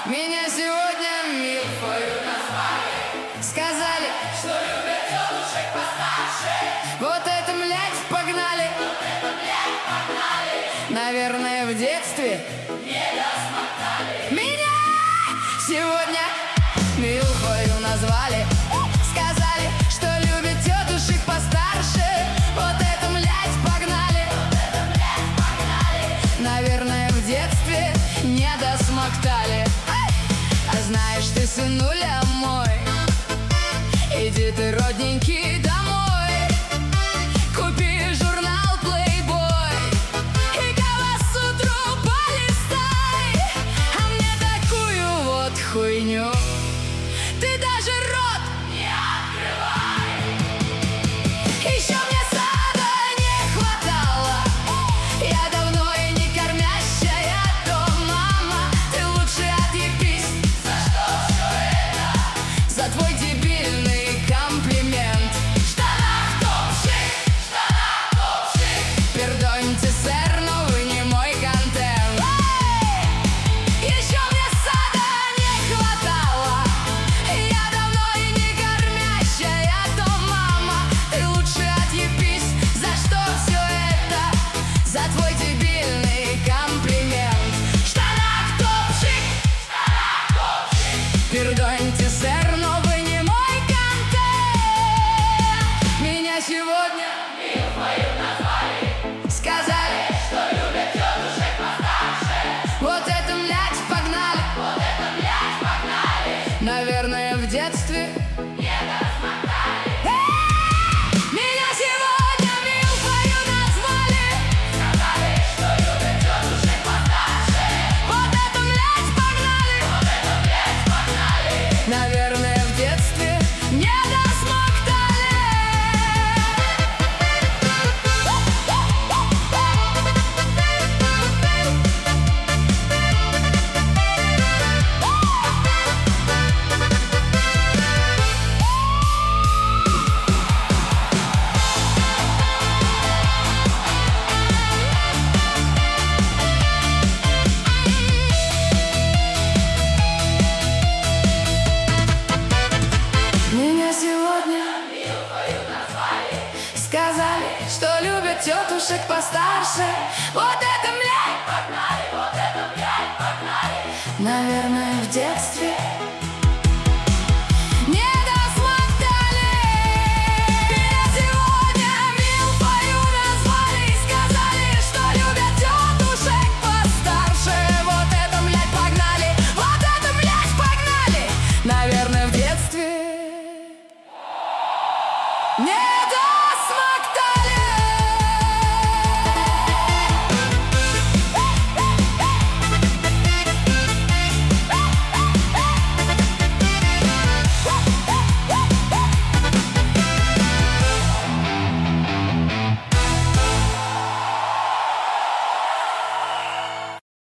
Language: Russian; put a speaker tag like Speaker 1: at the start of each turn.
Speaker 1: Меня сегодня милфою назвали, сказали, что любят тетушек постарше. Вот это, млядь, погнали, наверное, в детстве не досмотали. Меня сегодня милфою назвали, сказали, что любят тетушек постарше. Вот это, млядь, погнали, наверное, в детстве не досмоктали. А знаешь ты, сынуля мой, иди ты, родненький, домой, купи журнал Playboy и Камасутру полистай. А мне такую вот хуйню ты даже рот не открывай. Еще мне сада не хватало, я давно и не кормящая, то, мама, ты лучше отъебись. За что все это? За твой дебильный комплимент. В штанах топ-шик, пердоньте, сэр, но вы не мой контент. Еще мне сада не хватало, я давно и не кормящая, то, мама, ты лучше отъебись. За что все это? За твой дебильный комплимент. В штанах топ-шик, пердоньте, сэр, но вы не мой контент. Меня сегодня милфою назвали, сказали, что любят тетушек постарше. Вот это, млядь, погнали, наверное, в детстве не досмотали. Меня сегодня милфою назвали, сказали, что любят тетушек постарше. Вот это, млядь, погнали, наверное, в детстве не досмоктали. Меня сегодня милфою назвали, сказали, что любят тетушек постарше. Вот это, млядь, погнали, наверное, в детстве не досмоктали. Меня сегодня милфою назвали, сказали, что любят тетушек постарше. Вот это, млядь, погнали, наверное, в детстве не